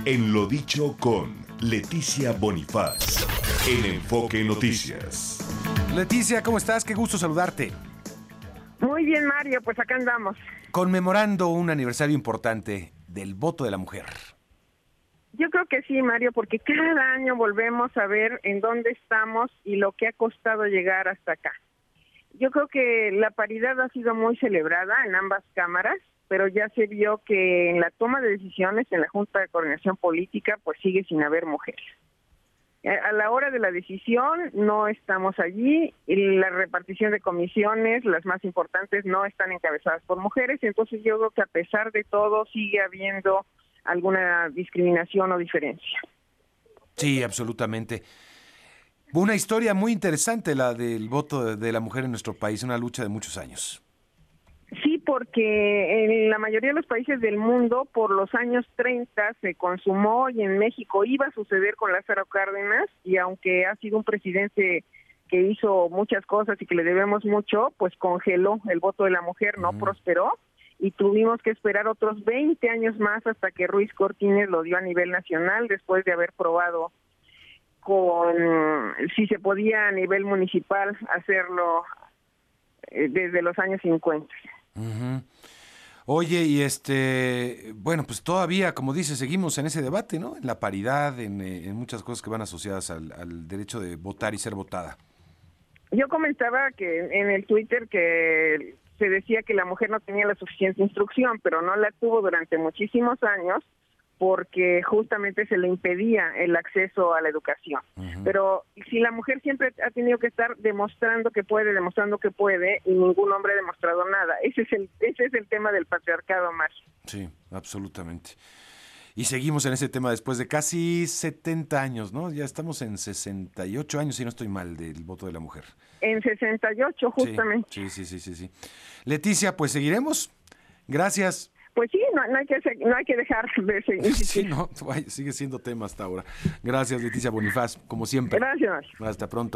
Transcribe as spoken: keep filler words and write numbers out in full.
En lo dicho con Leticia Bonifaz, en Enfoque Noticias. Leticia, ¿cómo estás? Qué gusto saludarte. Muy bien, Mario, pues acá andamos. Conmemorando un aniversario importante del voto de la mujer. Yo creo que sí, Mario, porque cada año volvemos a ver en dónde estamos y lo que ha costado llegar hasta acá. Yo creo que la paridad ha sido muy celebrada en ambas cámaras, pero ya se vio que en la toma de decisiones en la Junta de Coordinación Política pues sigue sin haber mujeres. A la hora de la decisión no estamos allí, y la repartición de comisiones, las más importantes, no están encabezadas por mujeres, entonces yo creo que a pesar de todo sigue habiendo alguna discriminación o diferencia. Sí, absolutamente. Una historia muy interesante la del voto de la mujer en nuestro país, una lucha de muchos años. Sí, porque en la mayoría de los países del mundo por los años treinta se consumó y en México iba a suceder con Lázaro Cárdenas, y aunque ha sido un presidente que hizo muchas cosas y que le debemos mucho, pues congeló el voto de la mujer, no mm. prosperó, y tuvimos que esperar otros veinte años más hasta que Ruiz Cortines lo dio a nivel nacional, después de haber probado con si se podía a nivel municipal hacerlo eh, desde los años cincuenta. Uh-huh. Oye, y este, bueno, pues todavía, como dices, seguimos en ese debate, ¿no? En la paridad, en, en muchas cosas que van asociadas al, al derecho de votar y ser votada. Yo comentaba que en el Twitter que se decía que la mujer no tenía la suficiente instrucción, pero no la tuvo durante muchísimos años, porque justamente se le impedía el acceso a la educación. Uh-huh. Pero si la mujer siempre ha tenido que estar demostrando que puede, demostrando que puede, y ningún hombre ha demostrado nada. Ese es el, ese es el tema del patriarcado, más. Sí, absolutamente. Y seguimos en ese tema después de casi setenta años, ¿no? Ya estamos en sesenta y ocho años, si no estoy mal, del voto de la mujer. En sesenta y ocho, justamente. Sí, sí, sí, sí, sí. Leticia, pues seguiremos. Gracias. Pues sí, no, no hay que no hay que dejar de seguir. Sí, no, sigue siendo tema hasta ahora. Gracias, Leticia Bonifaz, como siempre. Gracias. Hasta pronto.